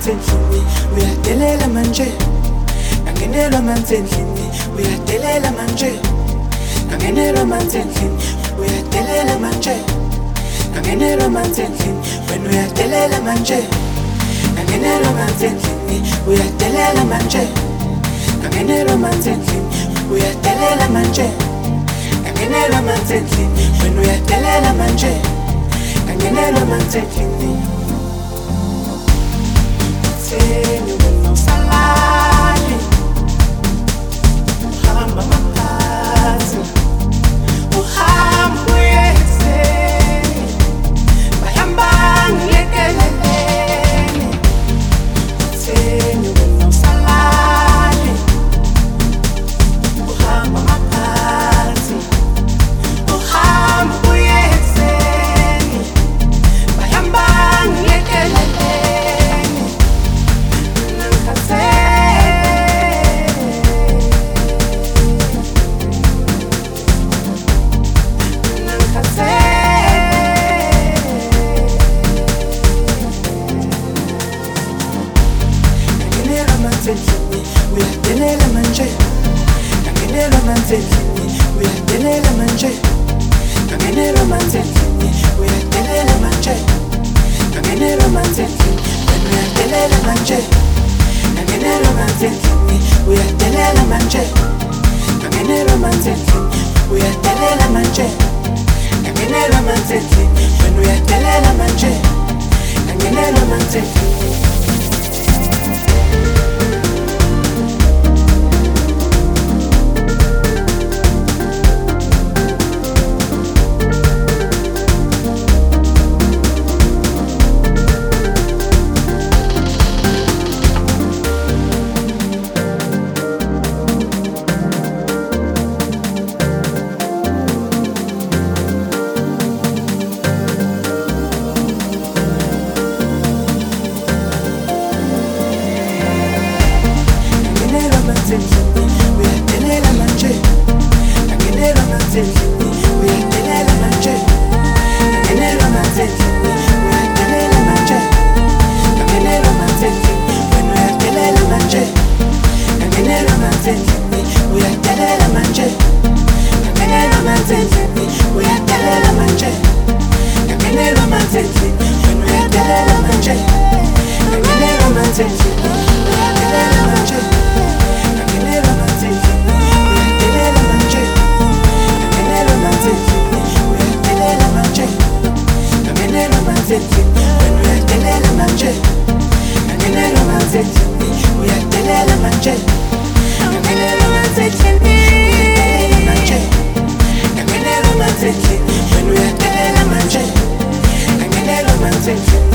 endlini uyadelela manje ngangenelwa manzi endlini uyadelela manje ngangenelwa manzi endlini uyadelela manje ngangenelwa manzi endlini wena uyadelela manje ngangenelwa manzi endlini uyadelela manje ngangenelwa manzi endlini uyadelela manje ngangenelwa manzi endlini wena uyadelela manje ngangenelwa manzi endlini Seni wena usalali uhamba maphakathi uhamba uyeseni bahamba ngilekeleleni Seni wena usalali uhamba maphakathi uhamba uyeseni bahamba ngilekeleleni uyadelela manje ngangenelwa manzi endlini uyadelela manje ngangenelwa manzi endlini uyadelela manje ngangenelwa manzi endlini wena uyadelela manje ngangenelwa manzi endlini uyadelela manje ngangenelwa manzi endlini uyadelela manje ngangenelwa manzi endlini wena uyadelela manje ngangenelwa manzi endlini uyadelela manje ngangenelwa manzi endlini uyadelela manje ngangenelwa manzi endlini uyadelela manje ngangenelwa manzi endlini wena uyadelela manje ngangenelwa manzi endlini uyadelela manje ngangenelwa manzi endlini uyadelela manje ngangenelwa manzi endlini wena uyadelela manje ngangenelwa manzi endlini uyadelela manje uyadelela manje ngangenelwa manzi endlini uyadelela manje ngangenelwa manzi endlini uyadelela manje ngangenelwa manzi endlini wena uyadelela manje ngangenelwa manzi endlini